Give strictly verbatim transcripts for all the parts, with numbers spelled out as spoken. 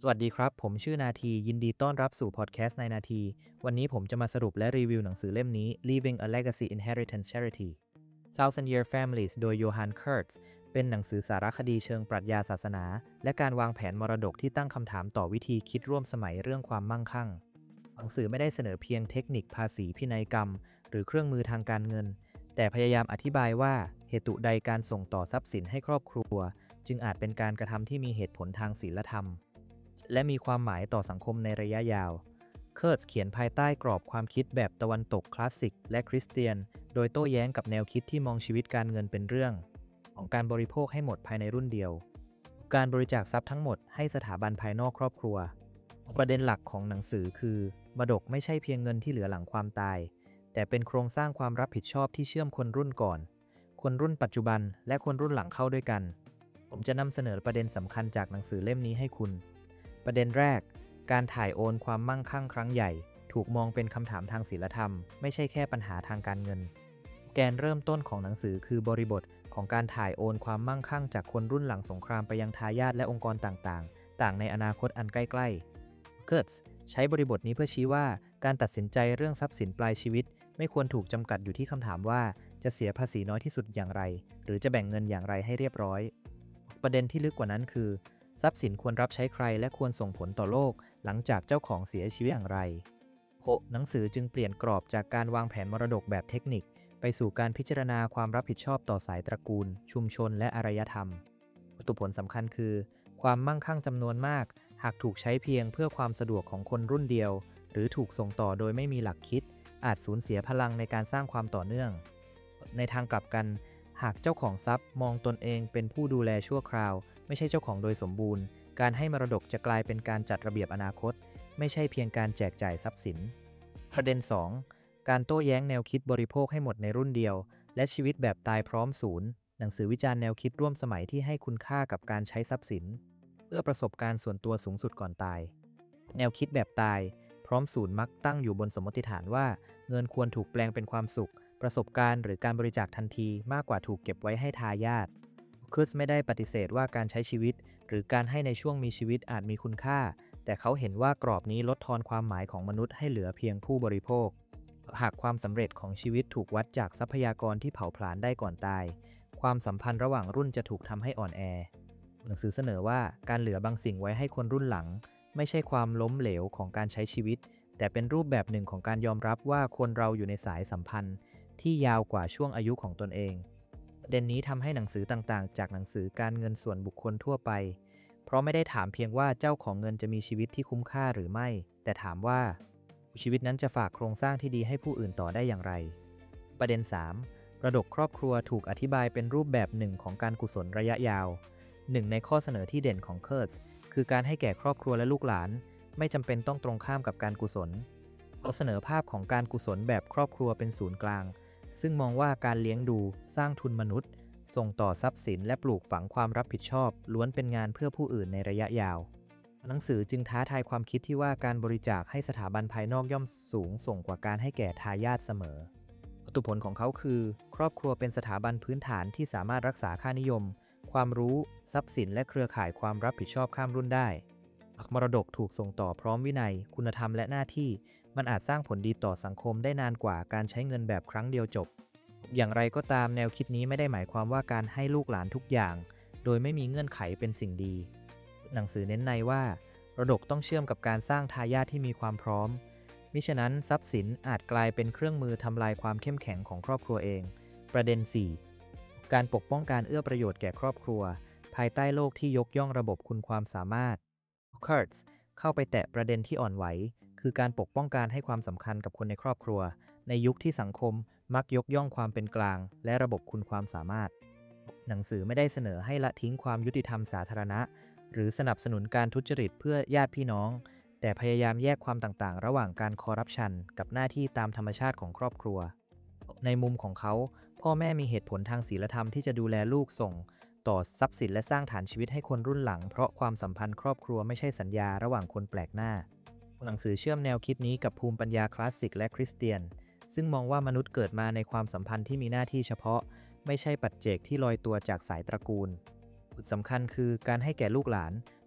สวัสดีครับผมชื่อนาทียินดีต้อนรับสู่พอดแคสต์ในนาทีวันนี้ผมจะมาสรุปและรีวิวหนังสือเล่มนี้ Leaving a Legacy Inheritance Charity Thousand Year Families โดยโยฮันเคิร์ตส์เป็นหนังสือสารคดีเชิงปรัชญาศาสนาและการวางแผนมรดกที่ตั้งคำถามต่อวิธีคิดร่วมสมัยเรื่องความมั่งคั่งหนังสือไม่ได้เสนอเพียงเทคนิคภาษีพินัยกรรมหรือเครื่องมือทางการเงินแต่พยายามอธิบายว่าเหตุใดการส่งต่อทรัพย์สินให้ครอบครัวจึงอาจเป็นการกระทำที่มีเหตุผลทางศีลธรรมและมีความหมายต่อสังคมในระยะยาวเคิร์ตเขียนภายใต้กรอบความคิดแบบตะวันตกคลาสสิกและคริสเตียนโดยโต้แย้งกับแนวคิดที่มองชีวิตการเงินเป็นเรื่องของการบริโภคให้หมดภายในรุ่นเดียวการบริจาคทรัพย์ทั้งหมดให้สถาบันภายนอกครอบครัวประเด็นหลักของหนังสือคือมรดกไม่ใช่เพียงเงินที่เหลือหลังความตายแต่เป็นโครงสร้างความรับผิดชอบที่เชื่อมคนรุ่นก่อนคนรุ่นปัจจุบันและคนรุ่นหลังเข้าด้วยกันผมจะนำเสนอประเด็นสำคัญจากหนังสือเล่มนี้ให้คุณประเด็นแรกการถ่ายโอนความมั่งคั่งครั้งใหญ่ถูกมองเป็นคำถามทางศีลธรรมไม่ใช่แค่ปัญหาทางการเงินแกนเริ่มต้นของหนังสือคือบริบทของการถ่ายโอนความมั่งคั่งจากคนรุ่นหลังสงครามไปยังทายาทและองค์กรต่างๆต่างในอนาคตอันใกล้ๆเคิร์ตส์ใช้บริบทนี้เพื่อชี้ว่าการตัดสินใจเรื่องทรัพย์สินปลายชีวิตไม่ควรถูกจำกัดอยู่ที่คำถามว่าจะเสียภาษีน้อยที่สุดอย่างไรหรือจะแบ่งเงินอย่างไรให้เรียบร้อยประเด็นที่ลึกกว่านั้นคือทรัพย์สินควรรับใช้ใครและควรส่งผลต่อโลกหลังจากเจ้าของเสียชีวิตอย่างไรหนังสือจึงเปลี่ยนกรอบจากการวางแผนมรดกแบบเทคนิคไปสู่การพิจารณาความรับผิดชอบต่อสายตระกูลชุมชนและอารยธรรมวัตถุผลสำคัญคือความมั่งคั่งจำนวนมากหากถูกใช้เพียงเพื่อความสะดวกของคนรุ่นเดียวหรือถูกส่งต่อโดยไม่มีหลักคิดอาจสูญเสียพลังในการสร้างความต่อเนื่องในทางกลับกันหากเจ้าของทรัพย์มองตนเองเป็นผู้ดูแลชั่วคราวไม่ใช่เจ้าของโดยสมบูรณ์การให้มรดกจะกลายเป็นการจัดระเบียบอนาคตไม่ใช่เพียงการแจกจ่ายทรัพย์สินประเด็น สอง การโต้แย้งแนวคิดบริโภคให้หมดในรุ่นเดียวและชีวิตแบบตายพร้อมศูนย์หนังสือวิจารณ์แนวคิดร่วมสมัยที่ให้คุณค่ากับการใช้ทรัพย์สินเพื่อประสบการณ์ส่วนตัวสูงสุดก่อนตายแนวคิดแบบตายพร้อมศูนย์มักตั้งอยู่บนสมมติฐานว่าเงินควรถูกแปลงเป็นความสุขประสบการณ์หรือการบริจาคทันทีมากกว่าถูกเก็บไว้ให้ทายาทเคิร์ตส์ไม่ได้ปฏิเสธว่าการใช้ชีวิตหรือการให้ในช่วงมีชีวิตอาจมีคุณค่าแต่เขาเห็นว่ากรอบนี้ลดทอนความหมายของมนุษย์ให้เหลือเพียงผู้บริโภคหากความสำเร็จของชีวิตถูกวัดจากทรัพยากรที่เผาผลาญได้ก่อนตายความสัมพันธ์ระหว่างรุ่นจะถูกทำให้อ่อนแอหนังสือเสนอว่าการเหลือบางสิ่งไว้ให้คนรุ่นหลังไม่ใช่ความล้มเหลวของการใช้ชีวิตแต่เป็นรูปแบบหนึ่งของการยอมรับว่าคนเราอยู่ในสายสัมพันธ์ที่ยาวกว่าช่วงอายุของตนเองประเด็นนี้ทำให้หนังสือต่างๆจากหนังสือการเงินส่วนบุคคลทั่วไปเพราะไม่ได้ถามเพียงว่าเจ้าของเงินจะมีชีวิตที่คุ้มค่าหรือไม่แต่ถามว่าชีวิตนั้นจะฝากโครงสร้างที่ดีให้ผู้อื่นต่อได้อย่างไรประเด็น สาม ระดกครอบครัวถูกอธิบายเป็นรูปแบบหนึ่งของการกุศลระยะยาวหนึ่งในข้อเสนอที่เด่นของเคิร์ตส์คือการให้แก่ครอบครัวและลูกหลานไม่จำเป็นต้องตรงข้ามกับการกุศลเขาเสนอภาพของการกุศลแบบครอบครัวเป็นศูนย์กลางซึ่งมองว่าการเลี้ยงดูสร้างทุนมนุษย์ส่งต่อทรัพย์สินและปลูกฝังความรับผิดชอบล้วนเป็นงานเพื่อผู้อื่นในระยะยาวหนังสือจึงท้าทายความคิดที่ว่าการบริจาคให้สถาบันภายนอกย่อมสูงส่งกว่าการให้แก่ทายาทเสมอวัตถุผลของเขาคือครอบครัวเป็นสถาบันพื้นฐานที่สามารถรักษาค่านิยมความรู้ทรัพย์สินและเครือข่ายความรับผิดชอบข้ามรุ่นได้หากมรดกถูกส่งต่อพร้อมวินัยคุณธรรมและหน้าที่มันอาจสร้างผลดีต่อสังคมได้นานกว่าการใช้เงินแบบครั้งเดียวจบอย่างไรก็ตามแนวคิดนี้ไม่ได้หมายความว่าการให้ลูกหลานทุกอย่างโดยไม่มีเงื่อนไขเป็นสิ่งดีหนังสือเน้นในว่ามรดกต้องเชื่อมกับการสร้างทายาทที่มีความพร้อมมิฉะนั้นทรัพย์สินอาจกลายเป็นเครื่องมือทำลายความเข้มแข็งของครอบครัวเองประเด็น สี่ การปกป้องการเอื้อประโยชน์แก่ครอบครัวภายใต้โลกที่ยกย่องระบบคุณความสามารถเคิร์ตส์เข้าไปแตะประเด็นที่อ่อนไหวคือการปกป้องการให้ความสำคัญกับคนในครอบครัวในยุคที่สังคมมักยกย่องความเป็นกลางและระบบคุณความสามารถหนังสือไม่ได้เสนอให้ละทิ้งความยุติธรรมสาธารณะหรือสนับสนุนการทุจริตเพื่อญาติพี่น้องแต่พยายามแยกความต่างๆระหว่างการคอร์รัปชันกับหน้าที่ตามธรรมชาติของครอบครัวในมุมของเขาพ่อแม่มีเหตุผลทางศีลธรรมที่จะดูแลลูกส่งต่อทรัพย์สินและสร้างฐานชีวิตให้คนรุ่นหลังเพราะความสัมพันธ์ครอบครัวไม่ใช่สัญญาระหว่างคนแปลกหน้าหนังสือเชื่อมแนวคิดนี้กับภูมิปัญญาคลาสสิกและคริสเตียนซึ่งมองว่ามนุษย์เกิดมาในความสัมพันธ์ที่มีหน้าที่เฉพาะไม่ใช่ปัจเจกที่ลอยตัวจากสายตระกูลจุดสำคัญคือการให้แก่ลูกหลาน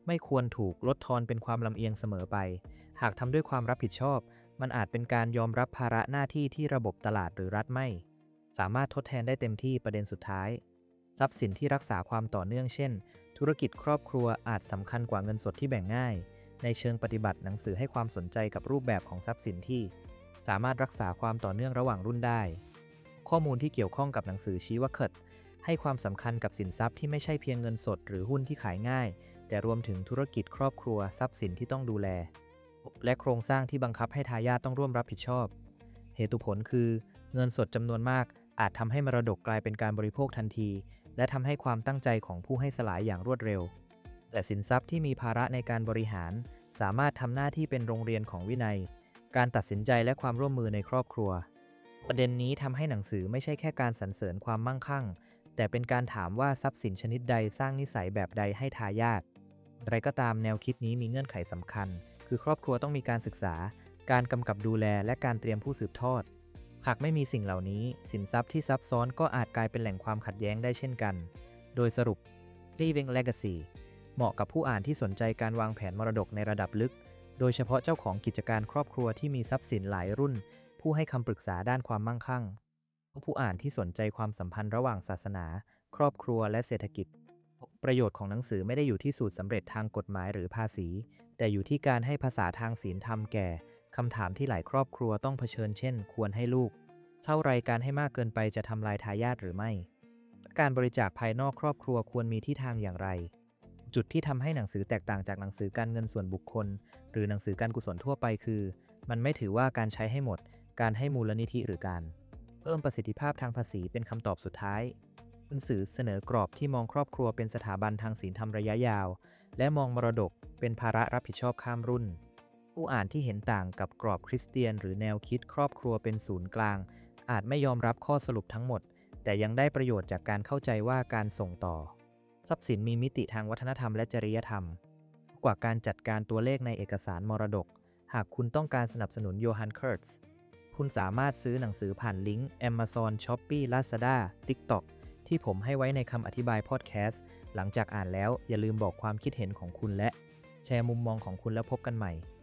ไม่ควรถูกลดทอนเป็นความลำเอียงเสมอไปหากทำด้วยความรับผิดชอบมันอาจเป็นการยอมรับภาระหน้าที่ที่ระบบตลาดหรือรัฐไม่สามารถทดแทนได้เต็มที่ประเด็นสุดท้ายทรัพย์สินที่รักษาความต่อเนื่องเช่นธุรกิจครอบครัวอาจสำคัญกว่าเงินสดที่แบ่งง่ายในเชิงปฏิบัติหนังสือให้ความสนใจกับรูปแบบของทรัพย์สินที่สามารถรักษาความต่อเนื่องระหว่างรุ่นได้ข้อมูลที่เกี่ยวข้องกับหนังสือชี้ว่าเคิร์ตให้ความสำคัญกับสินทรัพย์ที่ไม่ใช่เพียงเงินสดหรือหุ้นที่ขายง่ายแต่รวมถึงธุรกิจครอบครัวทรัพย์สินที่ต้องดูแลและโครงสร้างที่บังคับให้ทายาทต้องร่วมรับผิดชอบเหตุผลคือเงินสดจำนวนมากอาจทำให้มรดกกลายเป็นการบริโภคทันทีและทำให้ความตั้งใจของผู้ให้สลายอย่างรวดเร็วแต่สินทรัพย์ที่มีภาระในการบริหารสามารถทำหน้าที่เป็นโรงเรียนของวินัยการตัดสินใจและความร่วมมือในครอบครัวประเด็นนี้ทำให้หนังสือไม่ใช่แค่การสรรเสริญความมั่งคั่งแต่เป็นการถามว่าทรัพย์สินชนิดใดสร้างนิสัยแบบใดให้ทายาทอะไรก็ตามแนวคิดนี้มีเงื่อนไขสำคัญคือครอบครัวต้องมีการศึกษาการกำกับดูแลและการเตรียมผู้สืบทอดหากไม่มีสิ่งเหล่านี้สินทรัพย์ที่ซับซ้อนก็อาจกลายเป็นแหล่งความขัดแย้งได้เช่นกันโดยสรุป Leaving Legacy เหมาะกับผู้อ่านที่สนใจการวางแผนมรดกในระดับลึกโดยเฉพาะเจ้าของกิจการครอบครัวที่มีทรัพย์สินหลายรุ่นผู้ให้คำปรึกษาด้านความมั่งคั่งผู้อ่านที่สนใจความสัมพันธ์ระหว่างศาสนาครอบครัวและเศรษฐกิจประโยชน์ของหนังสือไม่ได้อยู่ที่สูตรสำเร็จทางกฎหมายหรือภาษีแต่อยู่ที่การให้ภาษาทางศีลธรรมแก่คำถามที่หลายครอบครัวต้องเผชิญเช่นควรให้ลูกเท่าไรการให้มากเกินไปจะทำลายทายาทหรือไม่การบริจาคภายนอกครอบครัวควรมีที่ทางอย่างไรจุดที่ทำให้หนังสือแตกต่างจากหนังสือการเงินส่วนบุคคลหรือหนังสือการกุศลทั่วไปคือมันไม่ถือว่าการใช้ให้หมดการให้มูลนิธิหรือการเพิ่มประสิทธิภาพทางภาษีเป็นคำตอบสุดท้ายหนังสือเสนอกรอบที่มองครอบครัวเป็นสถาบันทางศีลธรรมระยะยาวและมองมรดกเป็นภาระรับผิดชอบข้ามรุ่นผู้อ่านที่เห็นต่างกับกรอบคริสเตียนหรือแนวคิดครอบครัวเป็นศูนย์กลางอาจไม่ยอมรับข้อสรุปทั้งหมดแต่ยังได้ประโยชน์จากการเข้าใจว่าการส่งต่อทรัพย์สินมีมิติทางวัฒนธรรมและจริยธรรมกว่าการจัดการตัวเลขในเอกสารมรดกหากคุณต้องการสนับสนุนโยฮันเคิร์ตส์คุณสามารถซื้อหนังสือผ่านลิงก์ Amazon Shopee Lazada TikTok ที่ผมให้ไว้ในคำอธิบายพอดแคสต์หลังจากอ่านแล้วอย่าลืมบอกความคิดเห็นของคุณและแชร์มุมมองของคุณแล้วพบกันใหม่